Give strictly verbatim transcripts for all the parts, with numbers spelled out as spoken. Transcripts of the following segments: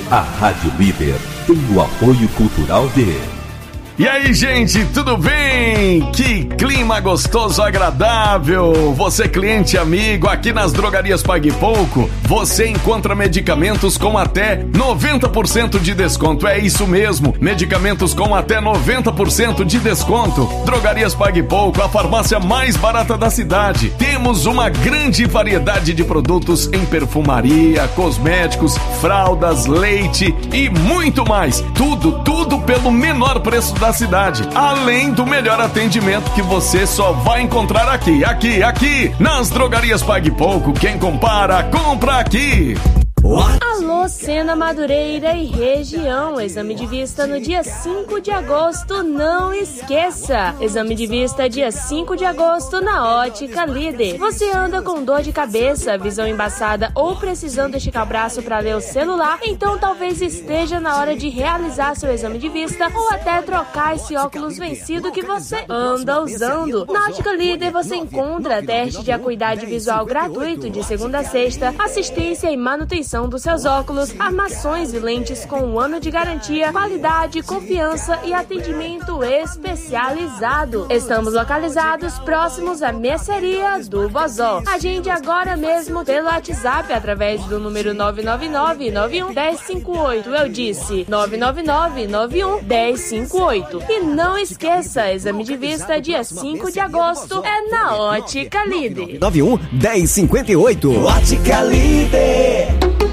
A Rádio Líder tem o apoio cultural de... E aí, gente, tudo bem? Que clima gostoso, agradável. Você, cliente amigo, aqui nas Drogarias Pague Pouco, você encontra medicamentos com até noventa por cento de desconto. É isso mesmo, medicamentos com até noventa por cento de desconto. Drogarias Pague Pouco, a farmácia mais barata da cidade. Temos uma grande variedade de produtos em perfumaria, cosméticos, fraldas, leite e muito mais. Tudo, tudo pelo menor preço da cidade, além do melhor atendimento que você só vai encontrar aqui, aqui, aqui, nas Drogarias Pague Pouco. Quem compara, compra aqui. Alô, Sena Madureira e região. Exame de vista no dia cinco de agosto, não esqueça. Exame de vista dia cinco de agosto na Ótica Líder. Você anda com dor de cabeça, visão embaçada ou precisando esticar o braço para ler o celular? Então talvez esteja na hora de realizar seu exame de vista ou até trocar esse óculos vencido que você anda usando. Na Ótica Líder você encontra teste de acuidade visual gratuito de segunda a sexta, assistência e manutenção dos seus óculos, armações e lentes com um ano de garantia, qualidade, confiança e atendimento especializado. Estamos localizados próximos à mercearia do Vozó. Agende agora mesmo pelo WhatsApp através do número nove nove nove, nove um, um zero cinco oito. Eu disse nove nove nove, nove um, um zero cinco oito. E não esqueça, exame de vista dia cinco de agosto é na Ótica Líder. nove um, um zero cinco oito. Ótica Líder.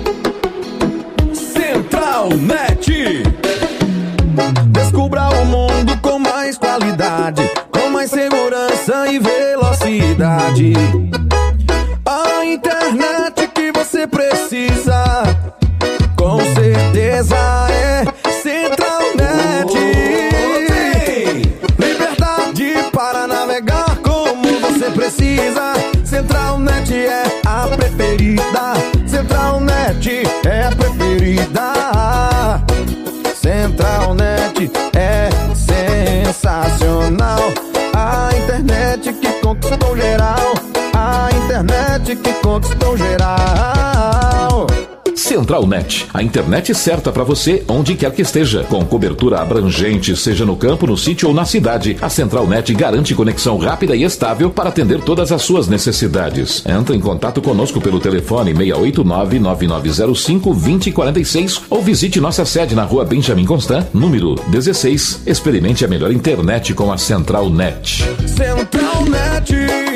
Central Net. Descubra o mundo com mais qualidade, com mais segurança e velocidade. A internet que você precisa, com certeza é Central Net. Liberdade para navegar como você precisa. Central Net é a preferida. Central Net é a preferida. Central Net é sensacional. A internet que conquistou geral. A internet que conquistou geral. Central Net, a internet certa para você onde quer que esteja, com cobertura abrangente, seja no campo, no sítio ou na cidade. A Central Net garante conexão rápida e estável para atender todas as suas necessidades. Entre em contato conosco pelo telefone seis oito nove, nove nove zero cinco, dois zero quatro seis ou visite nossa sede na rua Benjamin Constant, número dezesseis. Experimente a melhor internet com a Central Net. Central Net.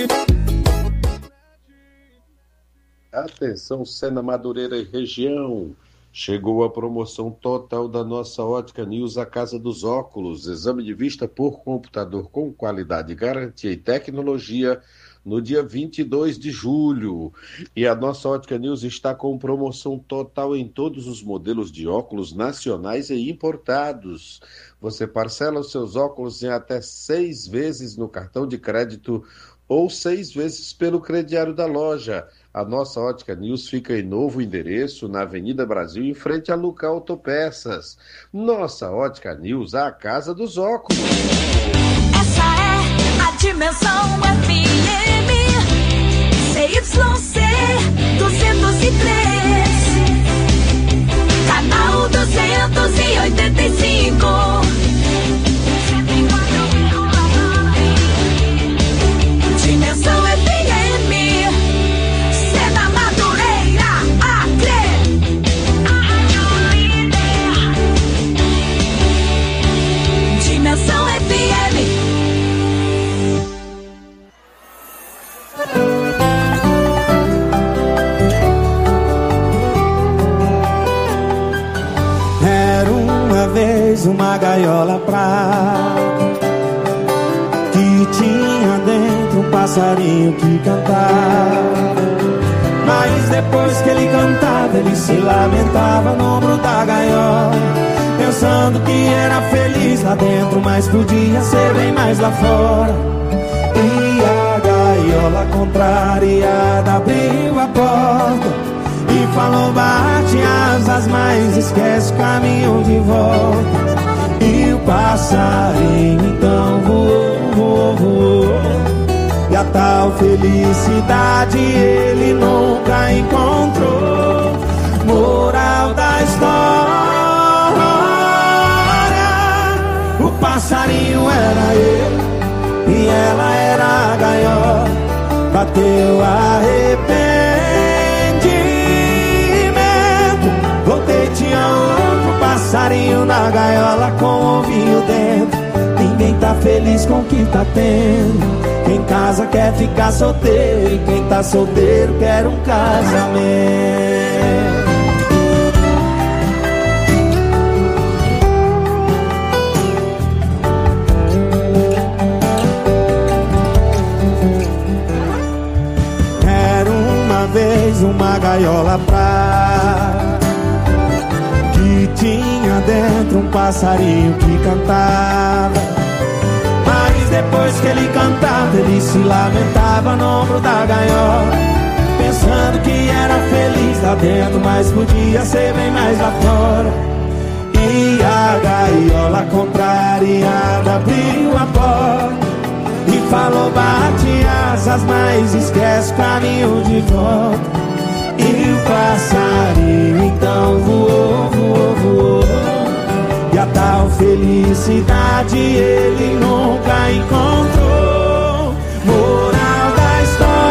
Atenção, Sena Madureira e região. Chegou a promoção total da nossa Ótica News, a Casa dos Óculos. Exame de vista por computador com qualidade, garantia e tecnologia no dia vinte e dois de julho. E a nossa Ótica News está com promoção total em todos os modelos de óculos nacionais e importados. Você parcela os seus óculos em até seis vezes no cartão de crédito ou seis vezes pelo crediário da loja. A nossa Ótica News fica em novo endereço, na Avenida Brasil, em frente a Luca Autopeças. Nossa Ótica News, a casa dos óculos. Essa é a Dimensão F M, C Y C duzentos e três, canal duzentos e oitenta e cinco. Dimensão F M, Sena Madureira, Acre. Dimensão F M. Era uma vez uma gaiola pra que tinha dentro um passarinho que cantava. Mas depois que ele cantava, ele se lamentava no ombro da gaiola, pensando que era feliz lá dentro, mas podia ser bem mais lá fora. E a gaiola contrariada abriu a porta e falou: bate asas, mas esquece o caminho de volta. E o passarinho então voou, voou, voou, e a tal felicidade ele nunca encontrou. Moral da história: passarinho era eu e ela era a gaiola. Bateu arrependimento. Voltei, tinha outro passarinho na gaiola com o ovinho dentro. Ninguém tá feliz com o que tá tendo. Quem casa quer ficar solteiro, e quem tá solteiro quer um casamento. Vez uma gaiola pra que tinha dentro um passarinho que cantava. Mas depois que ele cantava, ele se lamentava no ombro da gaiola, pensando que era feliz lá dentro, mas podia ser bem mais lá fora. E a gaiola contrariada abriu a porta e falou, bate asas, mas esquece o caminho de volta. E o passarinho então voou, voou, voou, e a tal felicidade ele nunca encontrou. Moral da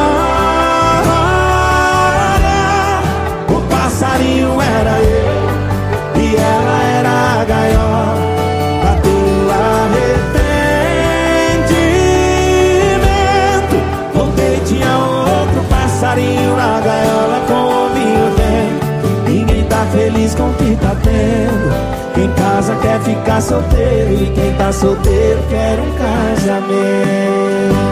história: o passarinho era eu e ela era a gaiola. Bateu arrependimento. Voltei, tinha outro passarinho na gaiola com o ovinho dentro. Ninguém tá feliz com o que tá tendo. Quem casa quer ficar solteiro, e quem tá solteiro quer um casamento.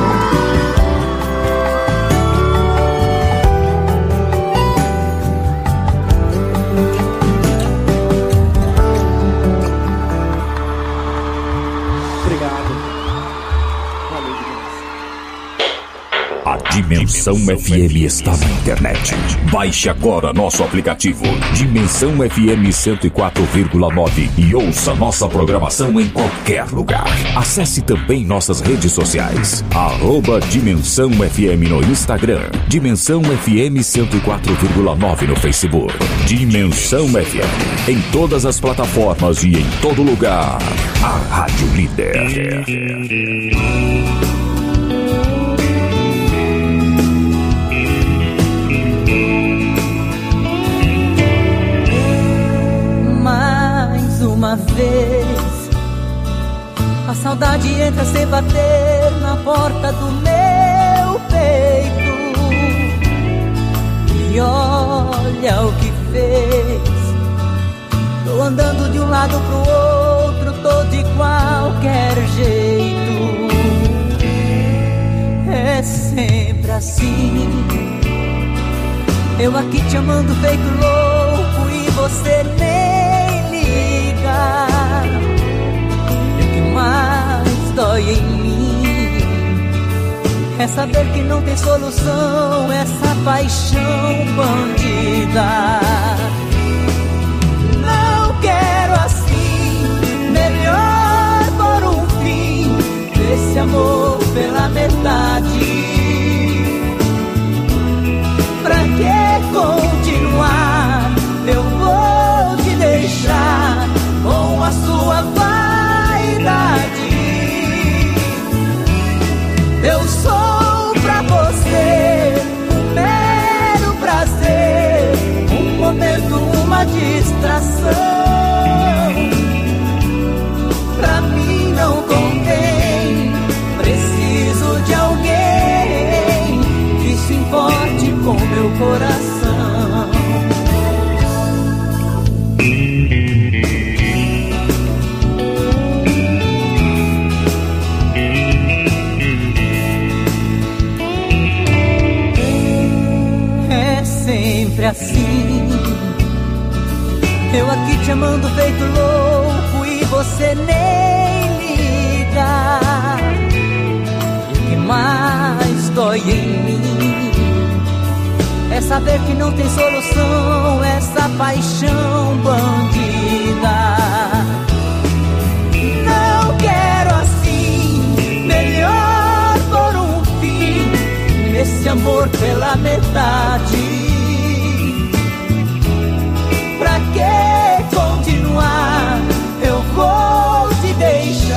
Dimensão F M está na internet. Baixe agora nosso aplicativo Dimensão F M cento e quatro vírgula nove e ouça nossa programação em qualquer lugar. Acesse também nossas redes sociais. Arroba Dimensão F M no Instagram. Dimensão F M cento e quatro vírgula nove no Facebook. Dimensão F M em todas as plataformas e em todo lugar. A Rádio Líder. Uma vez a saudade entra sem bater na porta do meu peito, e olha o que fez. Tô andando de um lado pro outro, tô de qualquer jeito. É sempre assim, eu aqui te amando feito louco e você nem. E o que mais dói em mim é saber que não tem solução essa paixão bandida. Não quero assim, melhor por um fim desse amor pela metade. Pra que continuar? Eu vou te deixar com a sua vaidade. Eu sou pra você um mero prazer, um momento, uma distração. Pra mim não convém, preciso de alguém que se importe com meu coração. Sempre assim, eu aqui te amando feito louco e você nem liga. O que mais dói em mim é saber que não tem solução essa paixão bandida. Não quero assim, melhor por um fim esse amor pela metade. Pra que continuar? Eu vou te deixar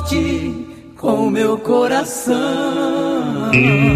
forte com meu coração.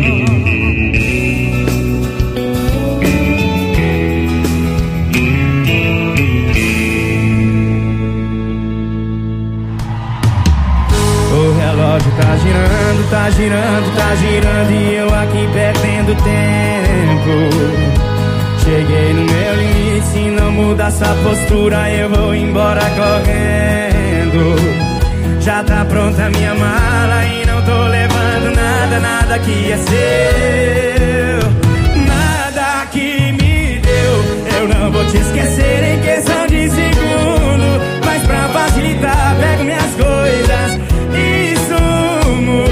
O relógio tá girando, tá girando, tá girando e eu aqui perdendo tempo. Cheguei no meu limite, se não mudar essa postura eu vou embora correndo. Já tá pronta a minha mala e não tô levando nada, nada que é seu. Nada que me deu, eu não vou te esquecer em questão de segundo. Mas pra facilitar, pego minhas coisas e sumo.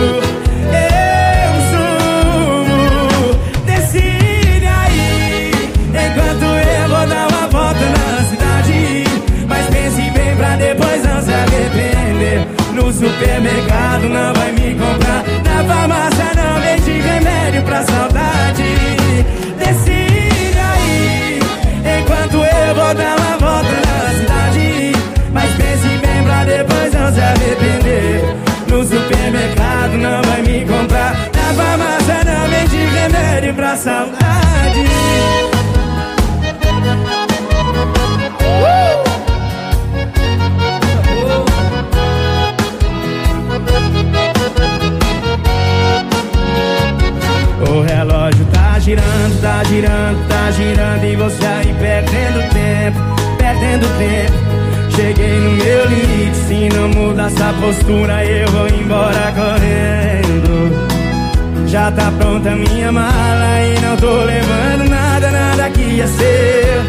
Eu sumo. Decide aí, enquanto eu vou dar uma volta na cidade. Mas pense bem pra depois não se arrepender. No supermercado não vai me comprar, na farmácia não vende remédio pra saudade. Decide aí, enquanto eu vou dar uma volta na cidade. Mas pense bem pra depois não se arrepender. No supermercado não vai me comprar, na farmácia não vende remédio pra saudade. uh! O relógio tá girando, tá girando, tá girando e você aí perdendo tempo, perdendo tempo. Cheguei no meu limite, se não mudar essa postura eu vou embora correndo. Já tá pronta a minha mala e não tô levando nada, nada que é seu.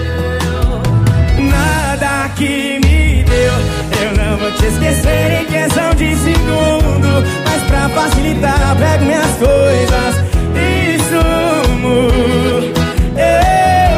Nada que me deu, eu não vou te esquecer em questão de segundo. Mas pra facilitar, pego minhas coisas e sumo. Eu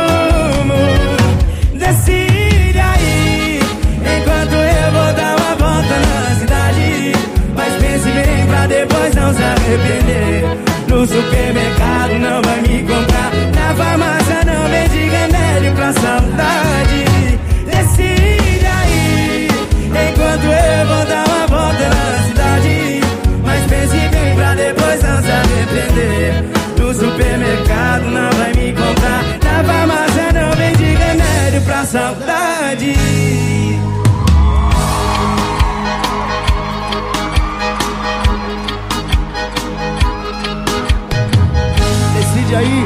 sumo. Decide aí, enquanto eu vou dar uma volta na cidade. Mas pense bem pra depois não se arrepender. No supermercado não vai me comprar, na farmácia não vende remédio pra saudade. Decide aí, enquanto eu vou dar uma volta na cidade. Mas pense bem pra depois não se arrepender. No supermercado não vai me comprar, na farmácia não vende remédio pra saudade. Decide aí.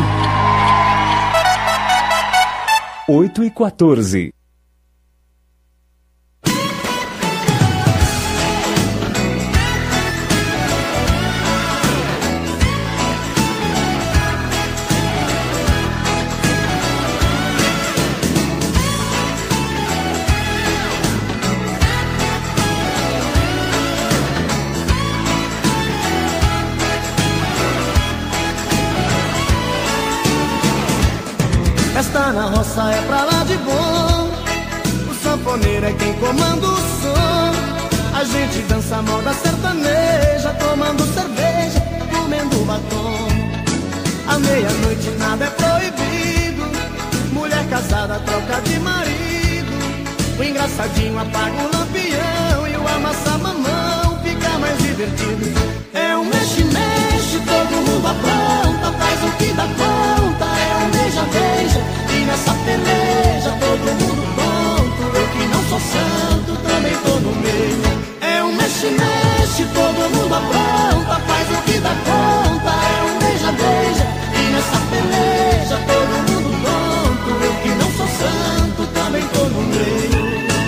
oito e quatorze. Festa na roça é pra lá de bom, o sanfoneiro é quem comanda o som. A gente dança a moda sertaneja, tomando cerveja, comendo batom. À meia-noite nada é proibido, mulher casada troca de marido. O engraçadinho apaga o lampião e o amassa-mamão fica mais divertido. É um mexe-mexe, todo mundo apronta, faz o que dá conta. É um beija-beija, e nessa peleja todo mundo pronto. Eu que não sou santo, também tô no meio. É um mexe-mexe, todo mundo apronta, faz o que dá conta. É um beija-beija, e nessa peleja todo mundo pronto. Eu que não sou santo, também tô no meio.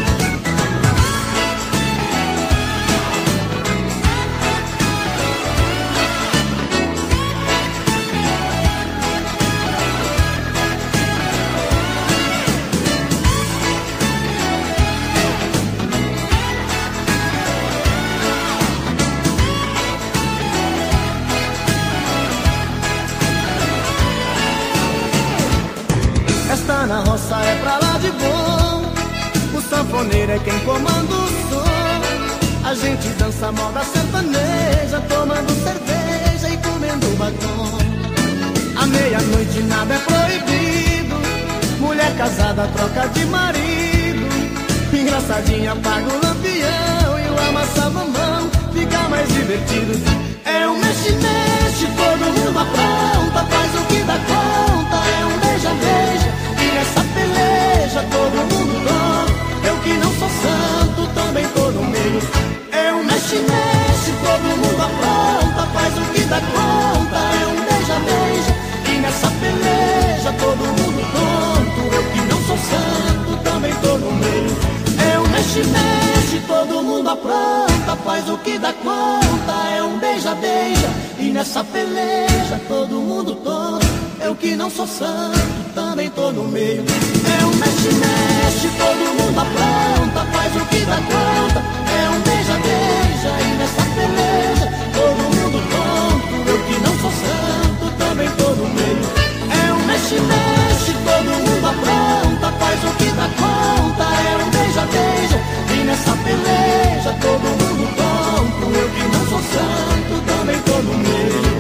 Festa na roça é pra lá de bom, o sanfoneiro é quem comanda o som. A gente dança a moda sertaneja, tomando cerveja e comendo batom. À meia-noite nada é proibido, mulher casada troca de marido. Engraçadinha apaga o lampião e amassa a mamão, fica mais divertido. É um mexe-mexe, todo mundo apronta, faz o que dá conta. É um beija-beija, e nessa peleja todo mundo dói. Eu que não sou santo, também tô no meio. É um mexe-mexe, todo mundo apronta, faz o que dá conta. É um beija-beija, e nessa peleja todo mundo tonto. Eu que não sou santo, também tô no meio. É um mexe-mexe, todo mundo apronta, faz o que dá conta. É um beija-beija, e nessa peleja todo mundo tonto. Eu que não sou santo, também tô no meio. É um mexe-mexe, todo mundo apronta, faz o que dá conta. É um beija-beija, e nessa peleja todo mundo tonto. Eu que não sou santo, também tô no meio. É um mexe-mexe, todo mundo apronta, faz o que dá conta. É um beija-beija, e nessa peleja todo mundo tonto. Eu que não sou santo, também tô no meio.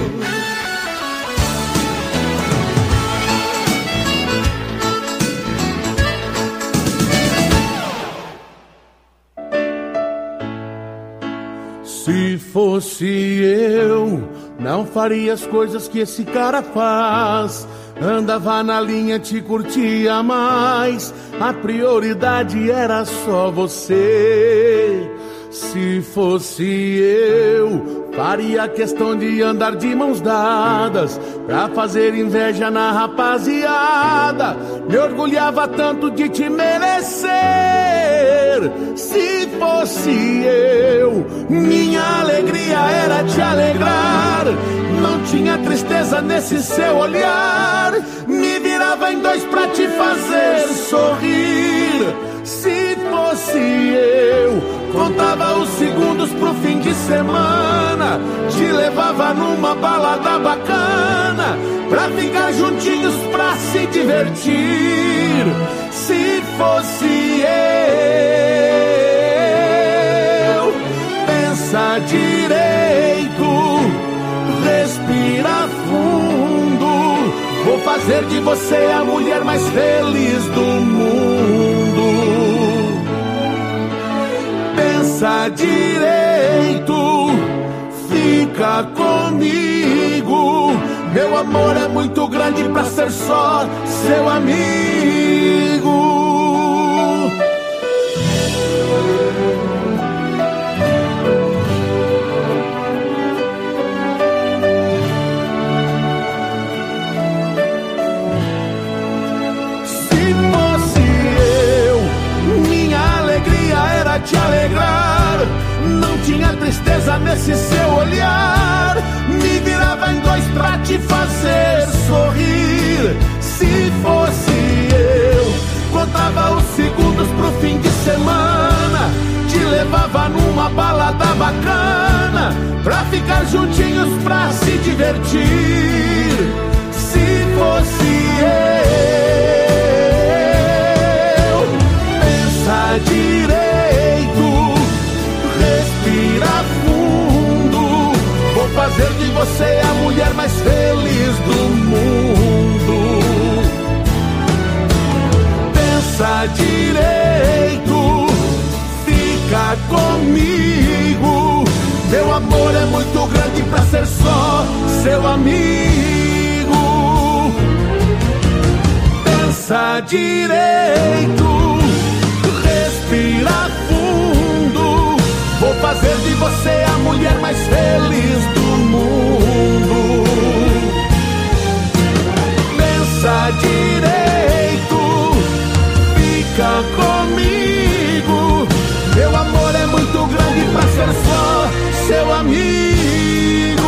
Se fosse eu, não faria as coisas que esse cara faz. Andava na linha, te curtia mais. A prioridade era só você. Se fosse eu, faria questão de andar de mãos dadas, pra fazer inveja na rapaziada. Me orgulhava tanto de te merecer. Se fosse eu, minha alegria era te alegrar. Não tinha tristeza nesse seu olhar. Me virava em dois pra te fazer sorrir. Se fosse eu, contava os segundos pro fim de semana. Te levava numa balada bacana, pra ficar juntinhos, pra se divertir. Se fosse eu, pensa direito, respira fundo. Vou fazer de você a mulher mais feliz do mundo. Pensa direito, fica comigo. Meu amor é muito grande pra ser só seu amigo. Te alegrar, não tinha tristeza nesse seu olhar. Me virava em dois pra te fazer sorrir. Se fosse eu, contava os segundos pro fim de semana. Te levava numa balada bacana, pra ficar juntinhos, pra se divertir. Se fosse eu, pensa direito, fazer de você a mulher mais feliz do mundo. Pensa direito, fica comigo. Meu amor é muito grande pra ser só seu amigo. Pensa direito, respira fundo. Vou fazer de você a mulher mais feliz do mundo. Pensa direito, fica comigo. Meu amor é muito grande pra ser só seu amigo.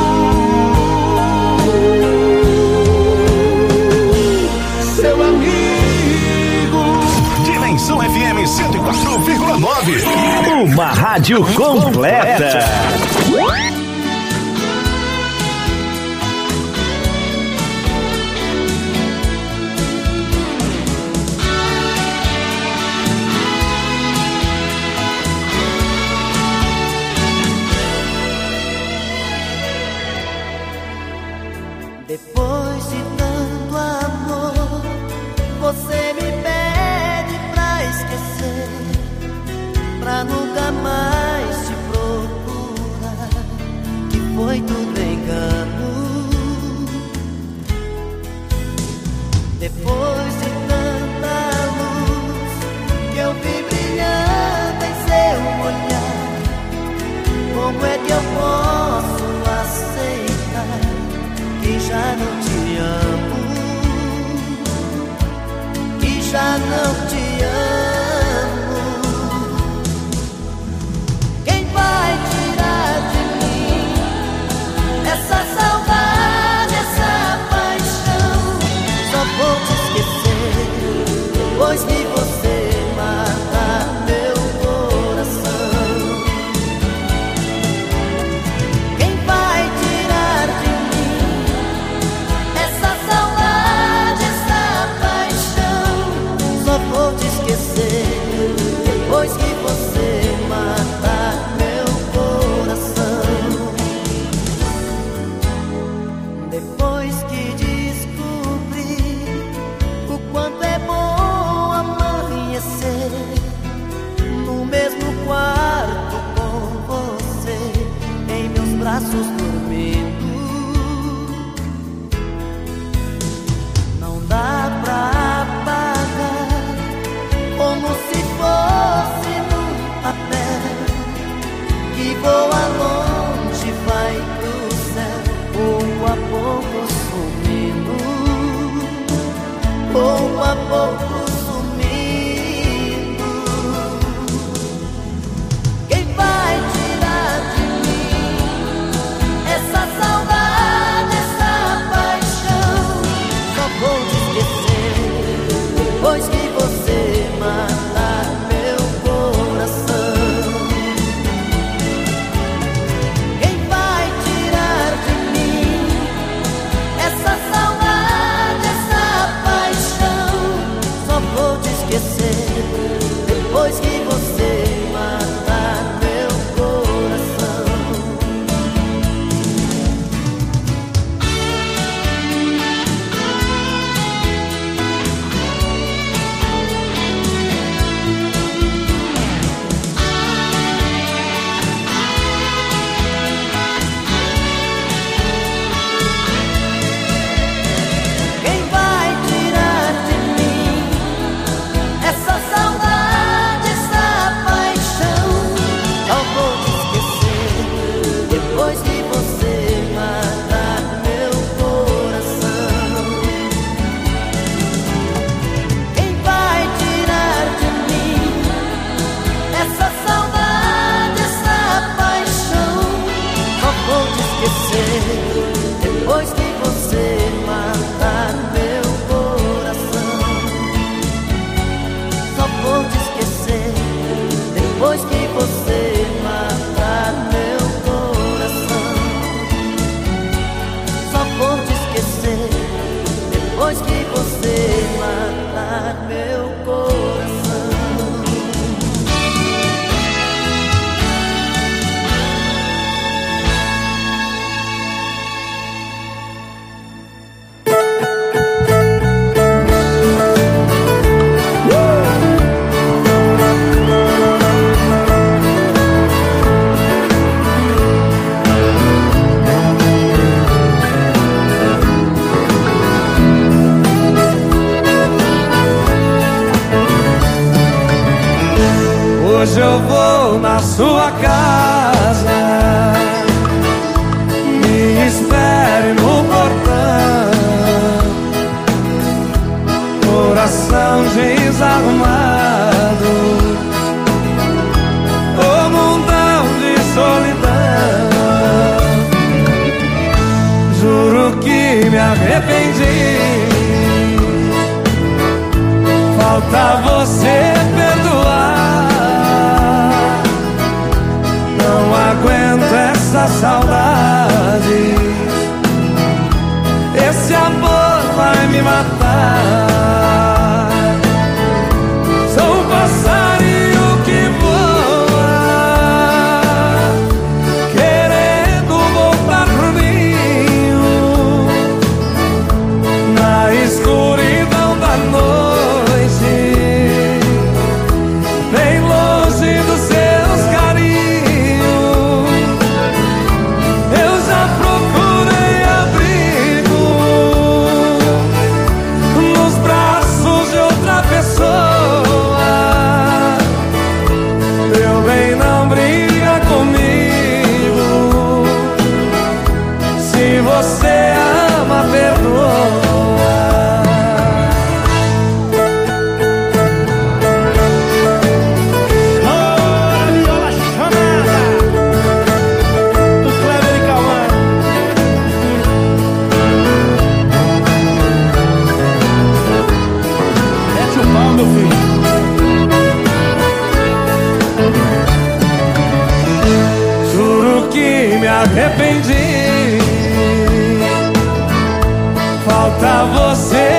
Seu amigo. Dimensão F M cento e quatro vírgula nove. Uma rádio completa. Depois de tanto amor, você me pede pra esquecer, pra nunca mais te Depois de tanta luz que eu vi brilhando em seu olhar, como é que eu posso aceitar que já não te amo, que já não te amo? Quem vai tirar de mim essa saudade, essa paixão? Só vou te esquecer, pois que você mata meu coração. Quem vai tirar de mim essa saudade, essa paixão? Só vou te esquecer, pois que você mata meu coração. Depois que descobri o quanto é bom amanhecer no mesmo quarto com você, em meus braços dormindo, não dá pra apagar, como se fosse num papel que voa longe, vai pro céu, pouco a pouco sumindo, pouco a pouco sumindo. Quem vai tirar de mim essa saudade, essa paixão? Só vou te esquecer, pois que você mata meu coração. Quem vai tirar de mim essa saudade, essa paixão? Só vou te esquecer, depois que você mata meu coração. Quem vai tirar de mim essa saudade, essa paixão? Só vou te esquecer, depois que você mata meu coração. Quem vai tirar de mim essa saudade, essa paixão? Só vou te esquecer, depois que você mata meu coração. Só vou te esquecer, depois que você mata meu coração. Só vou te esquecer, depois que você mata meu coração. Hoje eu vou na sua casa, me espere no portão, coração desarrumado, ô mundão de solidão. Juro que me arrependi, falta você perdoar. Não aguento essa saudade, esse amor vai me matar. Sou um passarinho que voa, querendo voltar pro ninho, na escuridão da noite. arrependi. Falta você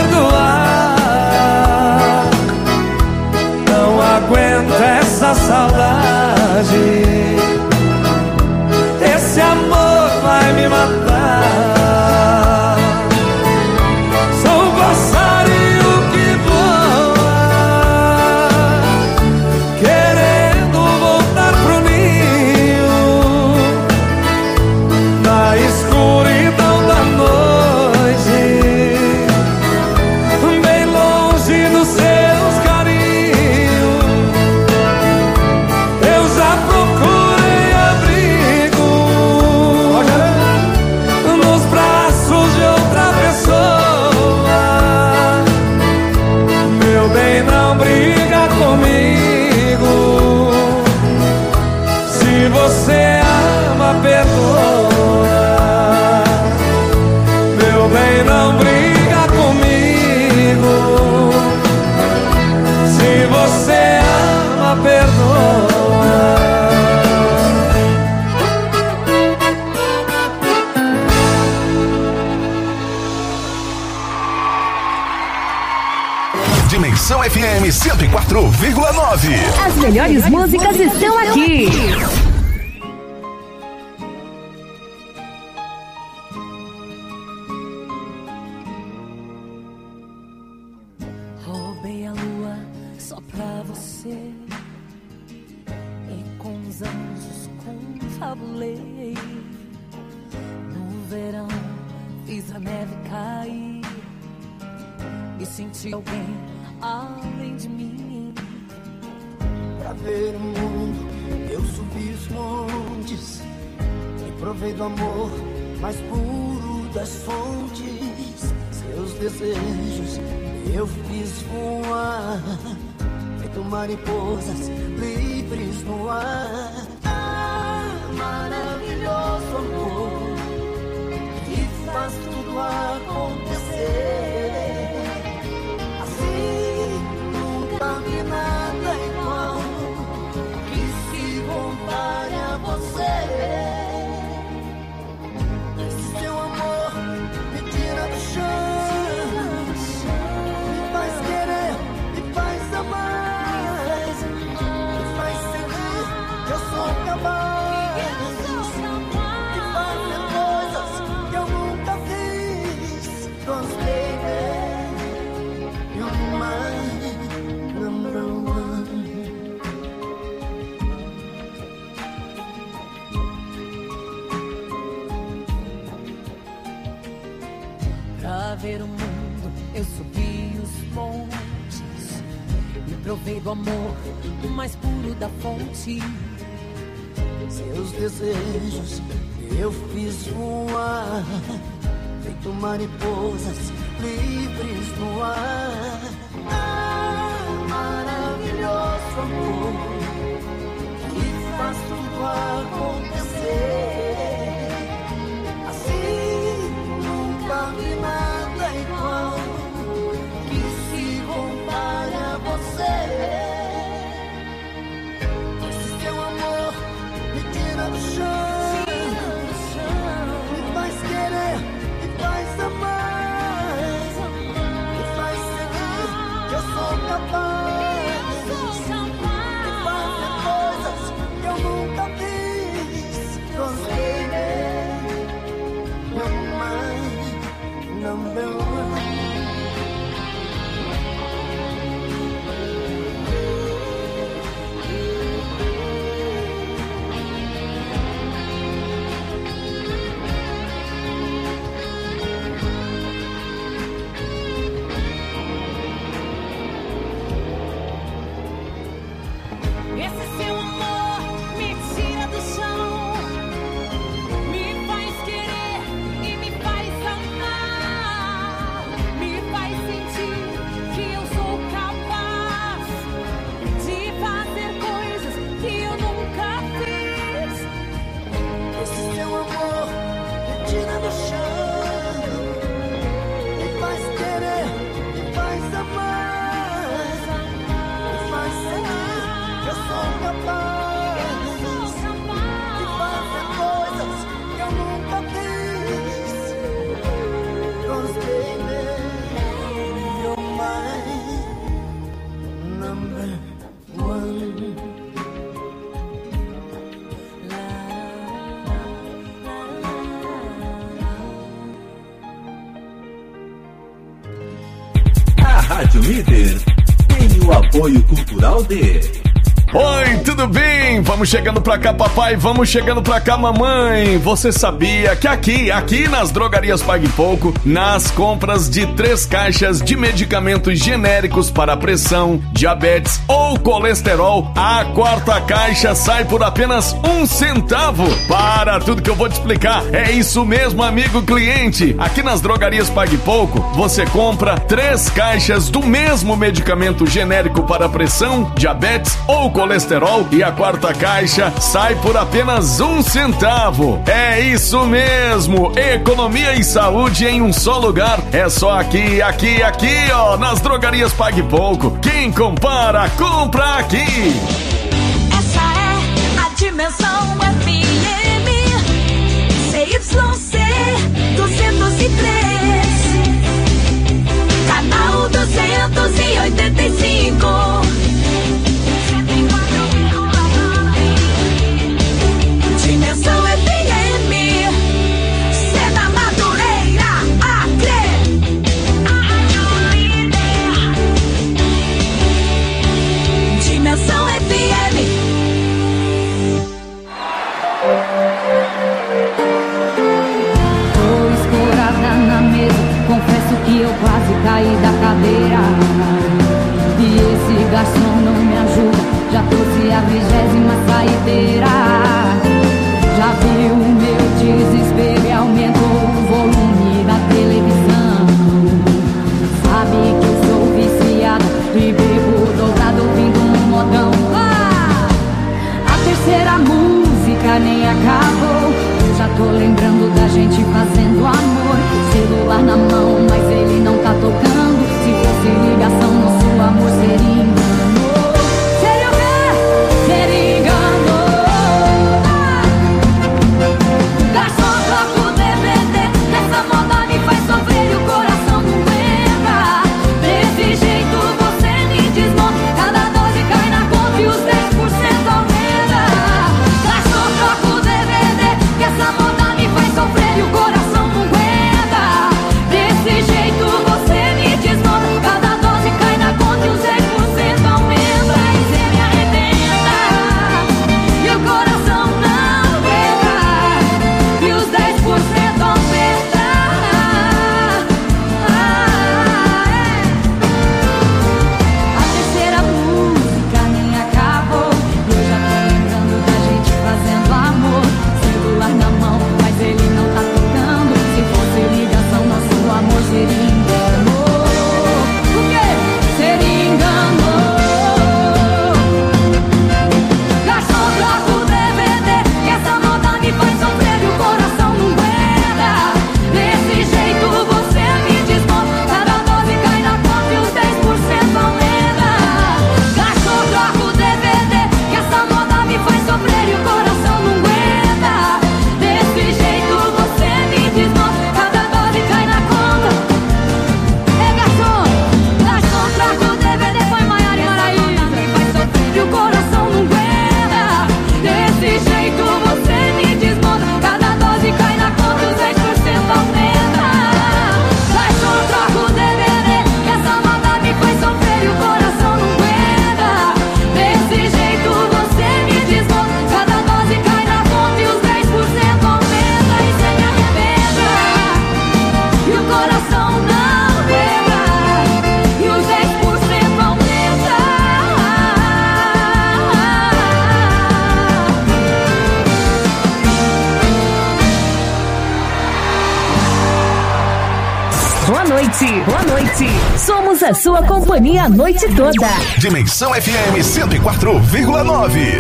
perdoar. Não aguento essa saudade. Esse amor vai me matar. Sou um passarinho que voa, querendo voltar pro ninho, na escuridão da noite, bem longe dos seus carinhos. Eu já procurei abrigo nos braços de outra pessoa. Meu bem, não briga comigo. Se você ama, perdoa. Meu bem, não briga comigo. Se você ama, perdoa. Dimensão F M cento e quatro vírgula nove. As melhores músicas estão aqui. Roubei a lua só pra você, e com os anjos confabulei. No verão fiz a neve cair e senti alguém além de mim. Pra ver o mundo eu subi os montes e provei do amor mais puro das fontes. Seus desejos eu fiz voar, feito mariposas livres no ar. Ah, maravilhoso amor que faz tudo acontecer. Assim nunca vi nada igual, que se compare a você. Esse seu amor me tira do chão, me faz querer, me faz amar, me faz sentir que eu sou capaz, me faz ver coisas que eu nunca fiz. Cause baby, you're my number one. Pra ver o mundo eu subi os montes e provei do amor o mais puro da fonte. Seus desejos eu fiz voar, feito mariposas livres no ar. Ah, maravilhoso amor que faz tudo acontecer. Assim nunca vi nada igual, que se compare a você. Esse seu amor me tira do chão, me faz querer, me faz amar, me faz sentir que eu sou capaz, me faz ver coisas que eu nunca fiz. Cause baby, you're my number one. Esse seu amor me tira do Líder tem o apoio cultural de... Oi, tudo bem? Vamos chegando pra cá, papai, vamos chegando pra cá, mamãe. Você sabia que aqui, aqui nas Drogarias Pague Pouco, nas compras de três caixas de medicamentos genéricos para pressão, diabetes ou colesterol, a quarta caixa sai por apenas um centavo. Para tudo que eu vou te explicar, é isso mesmo, amigo cliente. Aqui nas Drogarias Pague Pouco, você compra três caixas do mesmo medicamento genérico para pressão, diabetes ou colesterol. colesterol e a quarta caixa sai por apenas um centavo. É isso mesmo, economia e saúde em um só lugar. É só aqui, aqui, aqui, ó, nas Drogarias Pague Pouco. Quem compara, compra aqui. Essa é a Dimensão F M, C Y C duzentos e três, canal duzentos e oitenta e cinco. Dimensão F M, Sena Madureira, Acre. Dimensão F M. Tô escorada na mesa, confesso que eu quase caí da cadeira. E esse garçom não me ajuda, já trouxe a vigésima saideira. Já viu o meu desespero e aumentou o volume da televisão. Sabe que eu sou viciada e bebo dobrado ouvindo um modão. Ah! A terceira música nem acabou. Eu já tô lembrando da gente fazendo amor. Celular na mão, mas ele não tá tocando. Se fosse ligação, nosso amor seria engano. Seria o quê? Seria engano. Boa noite. Somos a sua companhia a noite toda. Dimensão F M cento e quatro vírgula nove.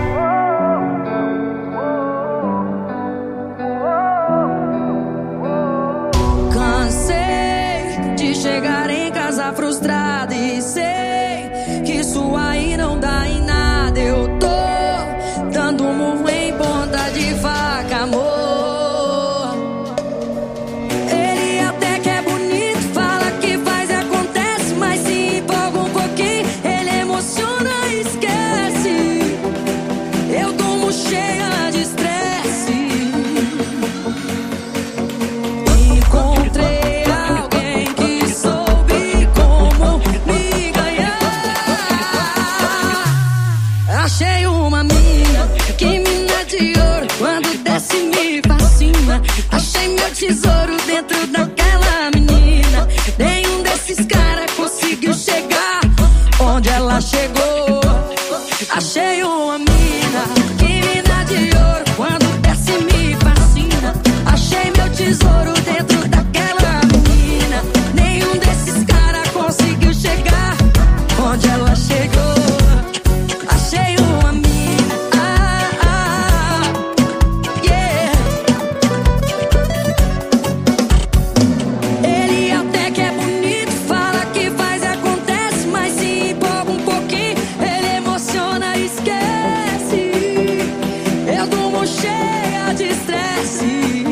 Cansei de chegar em casa frustrada e sei que isso aí não dá em nada. Eu tô dando murro em ponta de faca, amor. ela chegou. Achei uma mina, que mina de ouro. Quando desce me fascina. Achei meu tesouro dentro daquela menina. Nenhum desses caras conseguiu chegar onde ela chegou. Achei uma mina, ah, ah, yeah. Ele até que é bonito, fala que faz e acontece, mas se empolga um pouquinho, ele emociona e esquece. Eu durmo cheia de estresse.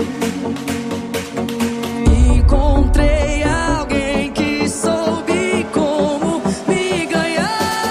Encontrei alguém que soube como me ganhar.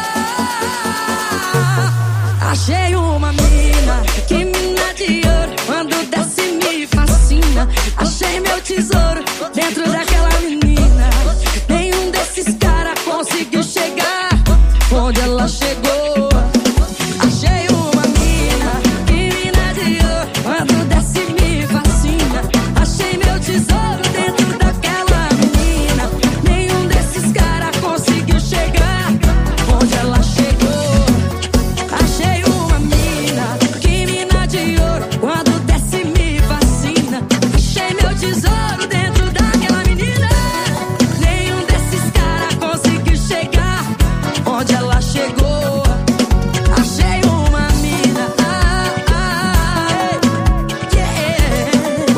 Achei uma mina, que mina de ouro. Quando desce me fascina. Achei meu tesouro dentro daquela menina. Nenhum desses caras conseguiu chegar onde ela chegou. Achei uma mina, que mina de ouro. Quando desce me fascina. Achei meu tesouro dentro daquela menina. Nenhum desses caras conseguiu chegar onde ela chegou. Achei uma mina, que mina de ouro. Quando desce me fascina. Achei meu tesouro dentro daquela menina. Nenhum desses caras conseguiu chegar onde ela chegou. Achei uma mina, ah, ah, yeah.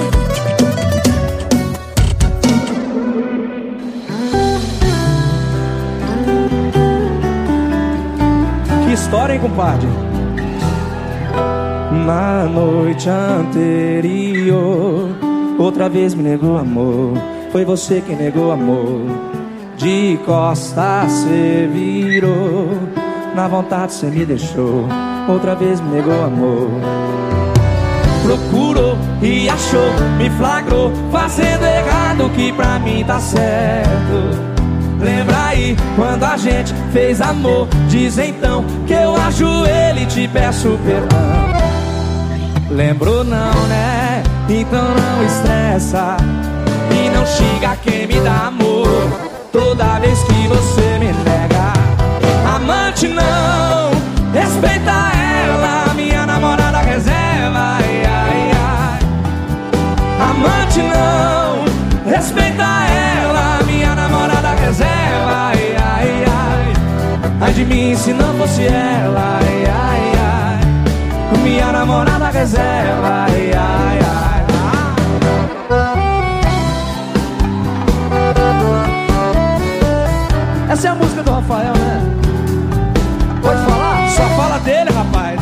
Que história, hein, compadre? Na noite anterior, outra vez me negou amor. Foi você quem negou amor. De costas cê virou. Na vontade cê me deixou. Outra vez me negou amor. Procurou e achou, me flagrou, fazendo errado o que pra mim tá certo. Lembra aí quando a gente fez amor? Diz então que eu ajoelho e te peço perdão. Lembrou não, né? Então não estressa e não xinga quem me dá amor. Toda vez que você me nega, amante não, respeita ela, minha namorada reserva. Ai, ai, ai. Amante não, respeita ela, minha namorada reserva. Ai, ai, ai. Ai de mim se não fosse ela. Ai, ai, ai. Minha namorada reserva. Ai, ai, ai. Essa é a música do Rafael, né? Pode falar? Só fala dele, rapaz.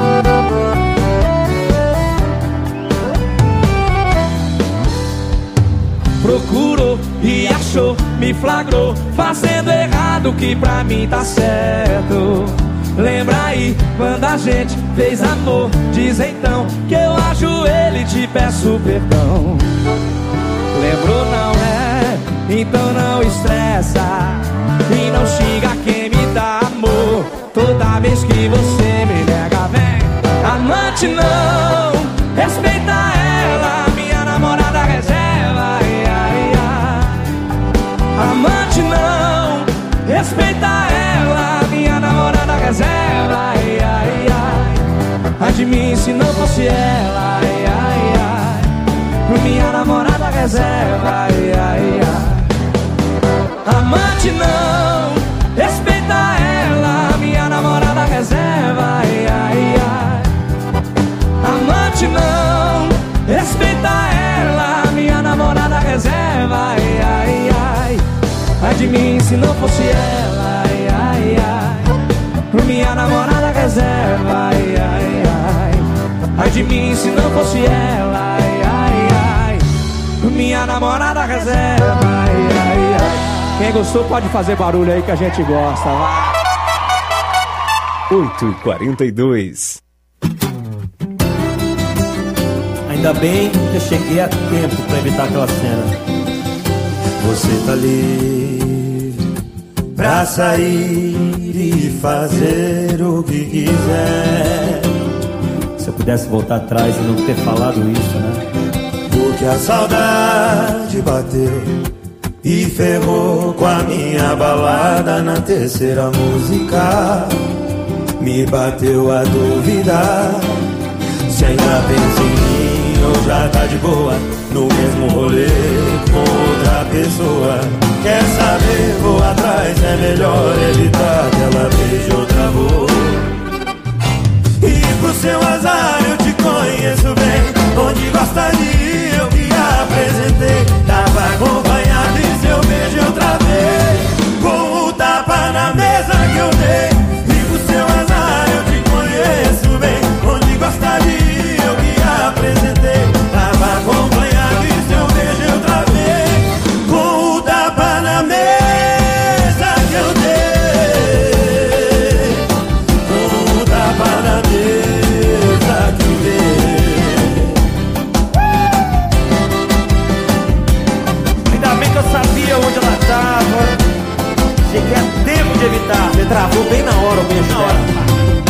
Procurou e achou, me flagrou, fazendo errado o que pra mim tá certo. Lembra aí quando a gente fez amor? Diz então que eu ajoelho e te peço perdão. Lembrou não, né? Então não estressa e não xinga quem me dá amor. Toda vez que você me nega, vem. Amante não, respeita ela, minha namorada reserva. Ai, ai, ai. Amante não, respeita ela, minha namorada reserva. Ai, ai, ai. Ai de mim se não fosse ela. Ai, ai, ai. Minha namorada reserva. Ai, ai, ai. Amante não, respeita ela, minha namorada reserva. Ai, ai, ai. Amante não, respeita ela, minha namorada reserva. Ai, ai, ai. Ai de mim se não fosse ela. Ai, ai, ai. Minha namorada reserva. Ai, ai, ai. Ai de mim se não fosse ela. Ai, ai, ai. Minha namorada reserva. Ai, ai, ai. Quem gostou pode fazer barulho aí que a gente gosta. Vai. oito e quarenta e dois. Ainda bem que eu cheguei a tempo pra evitar aquela cena. Você tá livre pra sair e fazer o que quiser. Se eu pudesse voltar atrás e não ter falado isso, né? Porque a saudade bateu e ferrou com a minha balada. Na terceira música me bateu a dúvida se ainda pensa em mim ou já tá de boa no mesmo rolê com outra pessoa. Quer saber, vou atrás, é melhor evitar que ela beije outra boca. E pro seu azar eu te conheço bem, onde gosta de ir eu que apresentei. Tava acompanhado e seu beijo outra vez, com o tapa na mesa que eu dei. E pro seu azar eu te conheço bem, onde gosta de ir eu que apresentei. Tava acompanhado e seu beijo outra vez, com o tapa na mesa que eu dei. Com o tapa na mesa que eu dei. Ainda bem que eu sabia onde ela tava. Cheguei a tempo de evitar. Você travou bem na hora, minha história.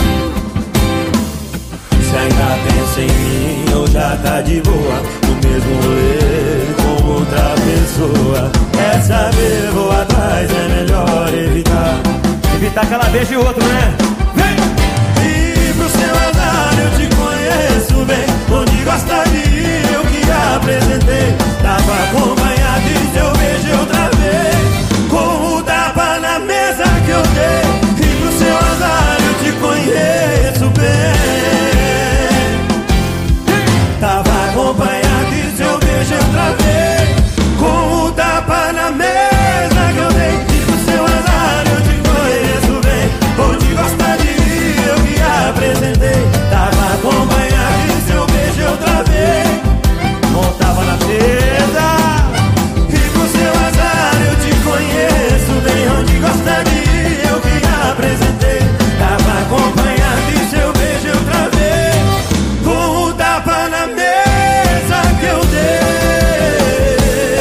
Se ainda pensa em mim ou já tá de boa no mesmo rolê com outra pessoa. Quer saber, vou atrás, é melhor evitar. Evitar que ela beije outro, né? Vem! E pro seu azar eu te conheço bem, onde gosta de ir eu que apresentei. Tava acompanhado e seu beijo outra vez, com o tapa na mesa que eu dei. E pro seu azar eu te conheço bem, tava acompanhado e seu beijo outra vez, com o tapa na mesa que eu dei. E pro seu azar eu te conheço bem, onde gosta de ir eu que apresentei. Tava acompanhado e seu beijo outra vez, montava na mesa. E pro seu azar eu te conheço bem, onde gosta de ir eu que apresentei. Tava acompanhado e seu beijo outra vez, com o tapa na mesa que eu dei.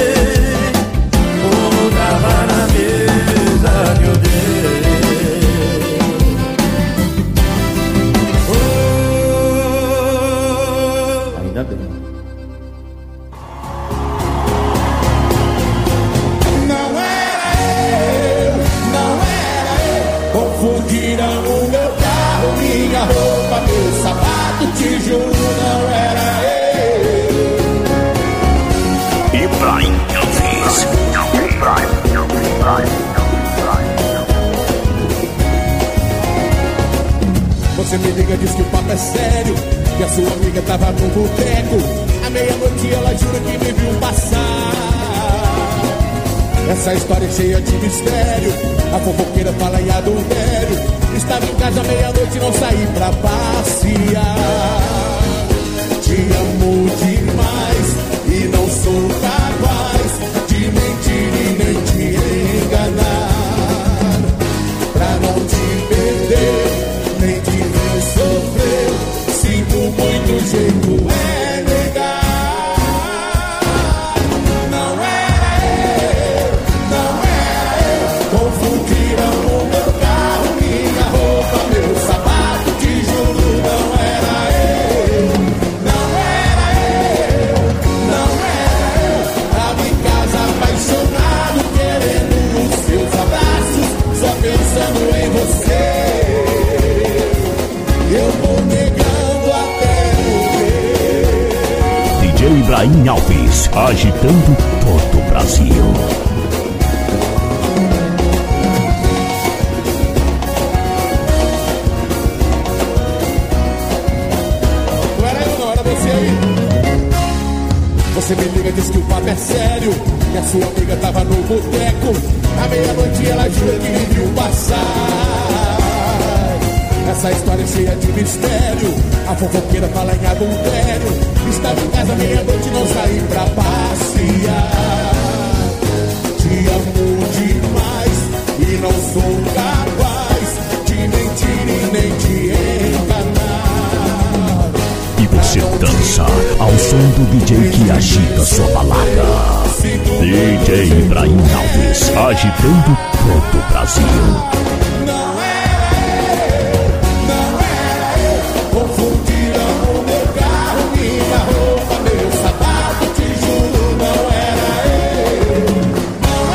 Com o tapa na mesa que eu dei. Oh. Ainda bem. Não era eu, não era eu. Confundiram o meu carro, minha roupa, meu sapato. Te juro, não era eu. Ibrahim Alves. Você me liga, diz que o papo é sério, que a sua amiga tava no boteco. À meia-noite ela jura que me viu passar. Essa história é cheia de mistério, a fofoqueira fala em adultério. Estava em casa à meia-noite e não saí pra passear. Te amo demais e não sou capaz de mentir e nem te enganar. Pra não te perder, nem te ver sofrer, sinto muito, jeito é negar. Não era eu, não era eu. Confundiram o meu carro, minha roupa, meu sapato. Te juro, não era eu, não era eu, não era eu. Tava em casa apaixonado, querendo os seus abraços, só pensando em você. Eu vou negando até morrer. D J Ibrahim Alves, agitando todo o Brasil. Não era eu, não era você aí. Você me liga, diz que o papo é sério, que a sua amiga tava no boteco. À meia-noite ela jura que me viu passar. Essa história é cheia de mistério, a fofoqueira fala em adultério. Estava em casa meia-noite e não saí pra passear. Te amo demais e não sou capaz de mentir e nem te enganar. E você dança ao som do D J que agita sua balada. D J Ibrahim Alves, agitando todo o Brasil. Confundiram o meu carro, minha roupa, meu sapato. Te juro, não era eu, não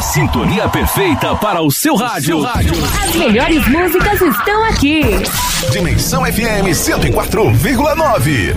sintonia perfeita para o seu rádio. As melhores músicas estão aqui. Dimensão F M cento e quatro vírgula nove.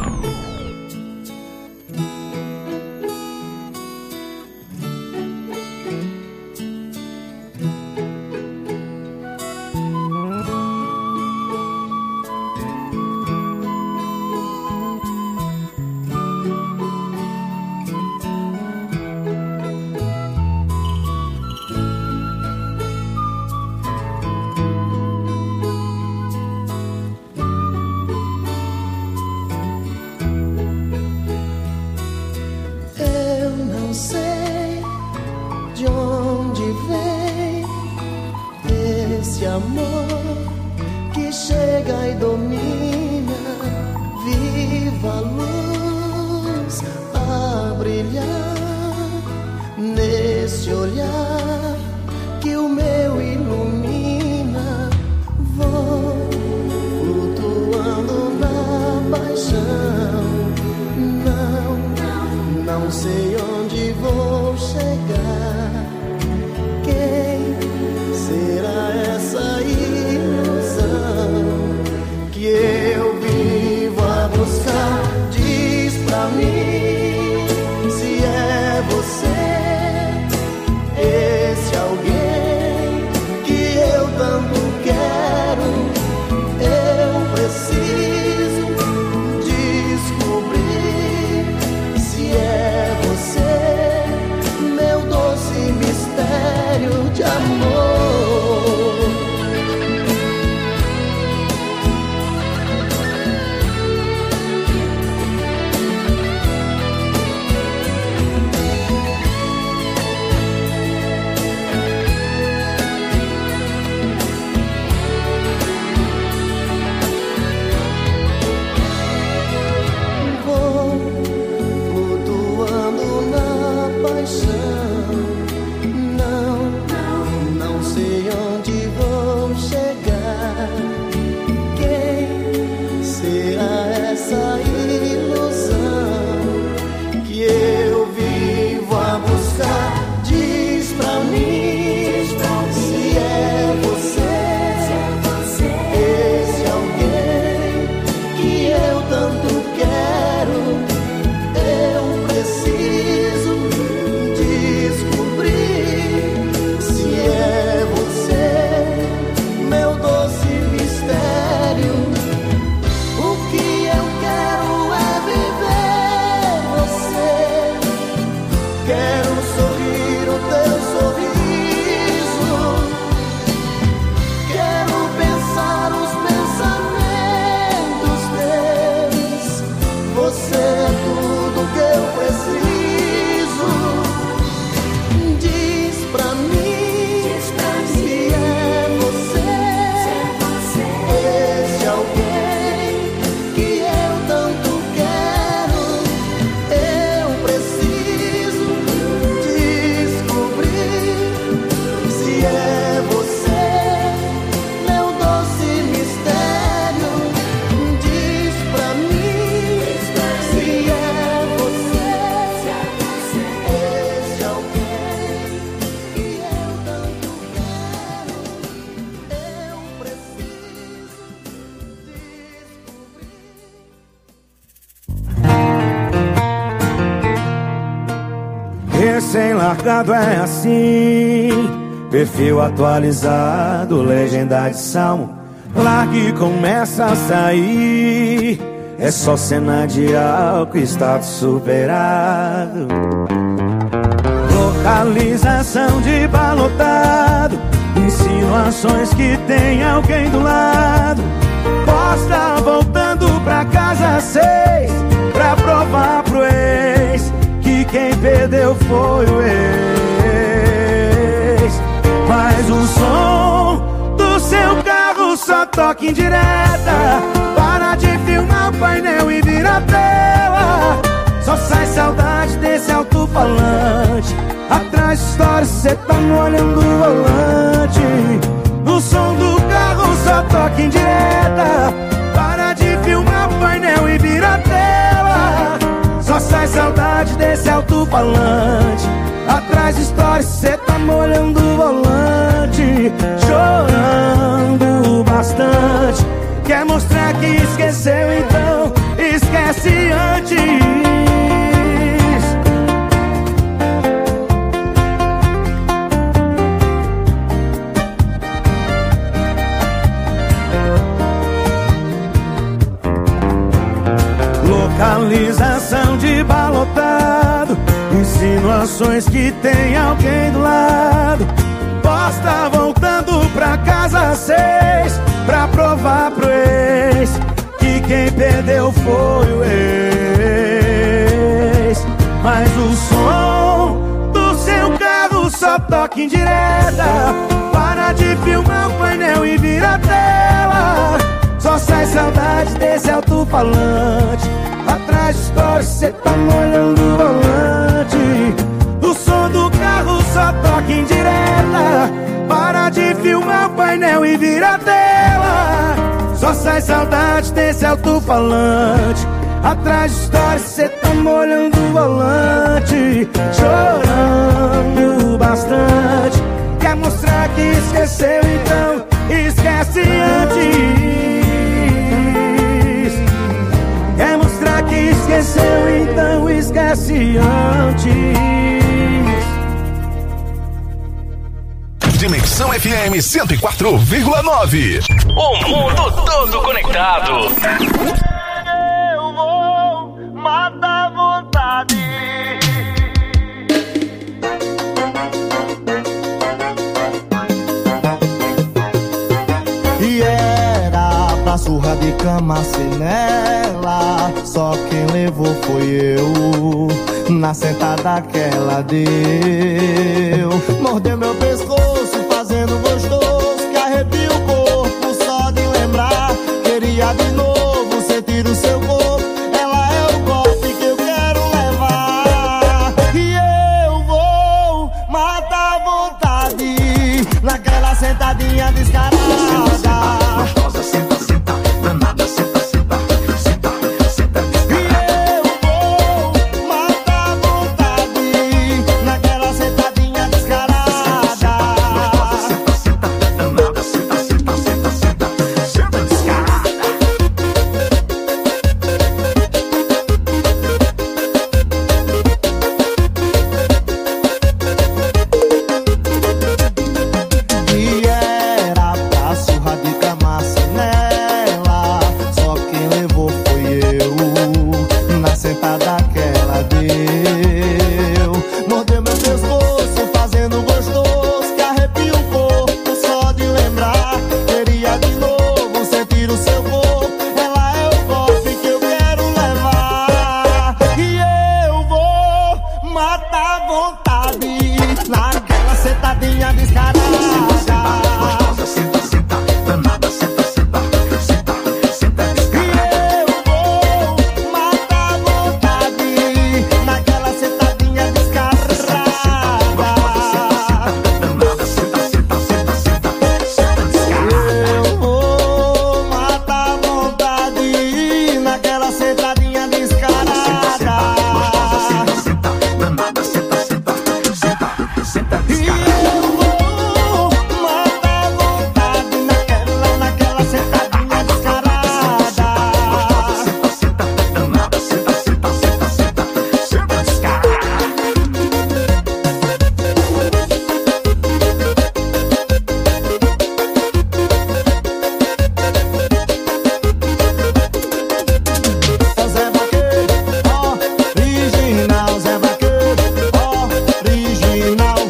Recém-largado é assim, perfil atualizado, legenda de salmo. Largue e começa a sair, é só cena de álcool, status superado. Localização de balotado, insinuações que tem alguém do lado. Posta voltando pra casa às seis, pra provar pro ex que quem perdeu foi o ex. Mas o som do seu carro só toca em direta. Para de filmar o painel e vira a tela. Só sai saudade desse alto-falante. Atrás de história cê tá molhando o volante. O som do carro só toca em direta. Para de filmar o painel e vira a tela. Só sai saudade desse alto-falante. Atrás de história cê tá molhando o volante, chorando bastante. Quer mostrar que esqueceu, então esquece antes. Localização de balotado, insinuações que tem alguém do lado. Posta voltando pra casa às seis, pra provar pro ex que quem perdeu foi o ex. Mas o som do seu carro só toca em direta. Para de filmar o painel e vira a tela. Só sai saudade desse alto-falante. Atrás de stories cê tá molhando o volante. O som do carro só toca em direta. Para de filmar o painel e vira a tela. Só sai saudade desse alto-falante. Atrás de stories cê tá molhando o volante, chorando bastante. Quer mostrar que esqueceu, então esquece antes. Quer mostrar que esqueceu, então esquece antes. Dimensão F M cento e quatro vírgula nove. O mundo todo conectado. Eu vou matar a vontade. E era pra surra de cama sem nela, só quem levou foi eu. Na sentada que ela deu, mordeu meu pescoço fazendo gostoso, que arrepia o corpo só de lembrar. Queria de novo sentir o seu corpo. Ela é o golpe que eu quero levar. E eu vou matar a vontade naquela sentadinha descarada. Gostosa, senta, senta, danada, senta, senta, senta, senta, descarada. E eu vou matar a vontade naquela sentadinha descarada. Gostosa, senta, senta, danada, senta, senta, senta, senta, senta, descarada. E era pra surra de cama sem nela, só quem levou foi eu. Na sentada que ela deu, mordeu meu pescoço fazendo gostoso, que arrepia o corpo só de lembrar. Queria de novo sentir o seu corpo. Ela é o golpe que eu quero levar. E eu vou matar a vontade naquela sentadinha descarada. Gostosa, senta, senta, danada, senta, senta, senta, senta, descarada. E eu vou matar a vontade naquela sentadinha descarada. Danada, senta, senta, senta, senta, senta, descarada. Eu vou matar a vontade naquela sentadinha descarada. Gostosa, senta, senta, danada, senta, senta, senta, senta, descarada. E eu vou matar a vontade naquela, naquela sentadinha descarada. Gostosa, senta, senta, danada, senta, senta, senta, senta, senta, descarada. Zé Vaqueiro, original. Zé Vaqueiro, original.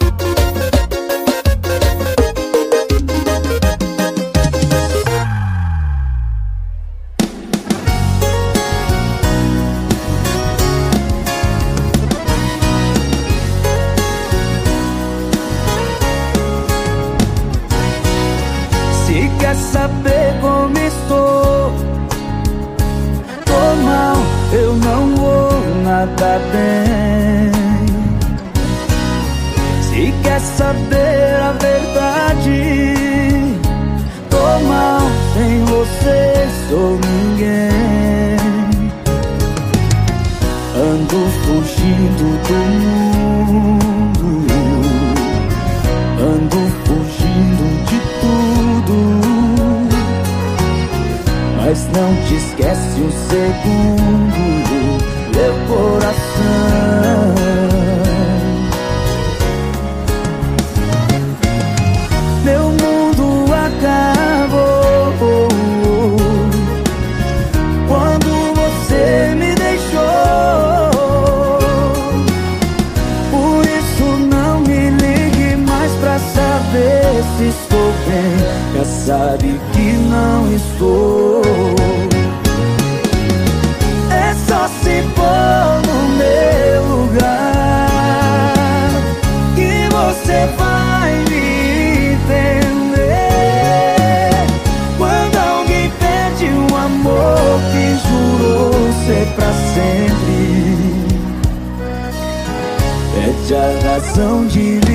Se quer saber como estou, tô mal, eu não vou nada bem. Se quer saber a verdade, tô mal, sem você sou ninguém. Ando fugindo do mundo, não te esquece um segundo, meu coração. Meu mundo acabou quando você me deixou. Por isso não me ligue mais pra saber se estou bem. Já sabe que não estou. É só se pôr no meu lugar que você vai me entender. Quando alguém perde um amor que jurou ser pra sempre, perde a razão de